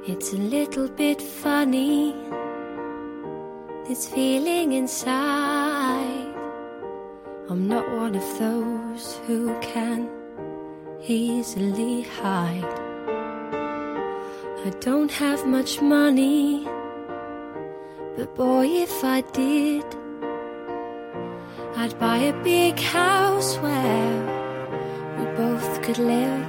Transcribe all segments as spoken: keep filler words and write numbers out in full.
It's a little bit funny, this feeling inside. I'm not one of those who can easily hide. I don't have much money, but boy, if I did, I'd buy a big house where we both could live.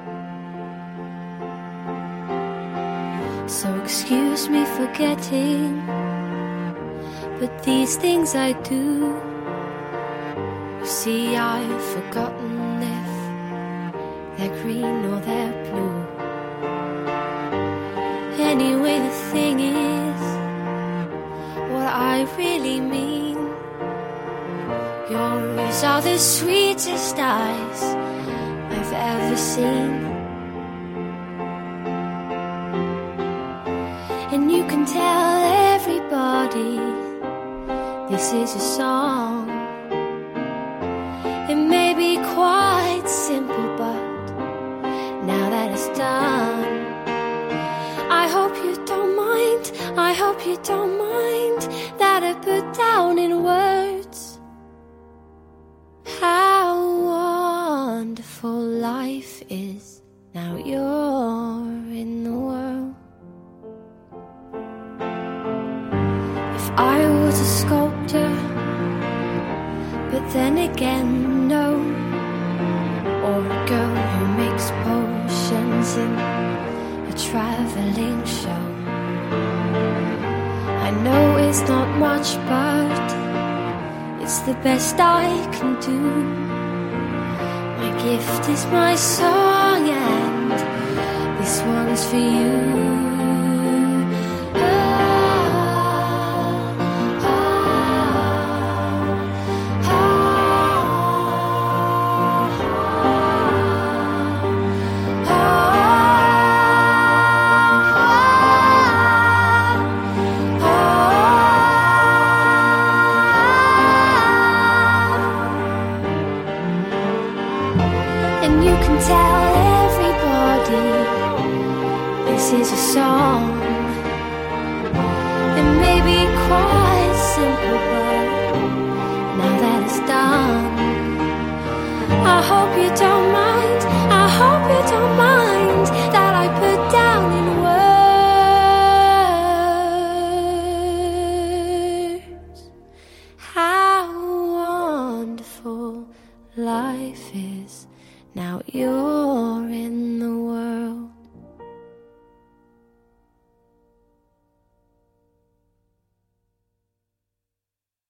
So excuse me for getting, but these things I do. You see, I've forgotten if they're green or they're blue. Anyway, the thing is, what I really mean, your eyes are the sweetest eyes I've ever seen. And you can tell everybody this is a song. It may be quite simple, but now that it's done, I hope you don't mind, I hope you don't mind that I put down in words how wonderful life is now you're in the world. I was a sculptor, but then again, no. Or a girl who makes potions in a traveling show. I know it's not much, but it's the best I can do. My gift is my song, and this one's for you. And you can tell everybody this is a song. It may be quite simple, but now that it's done, I hope you don't mind.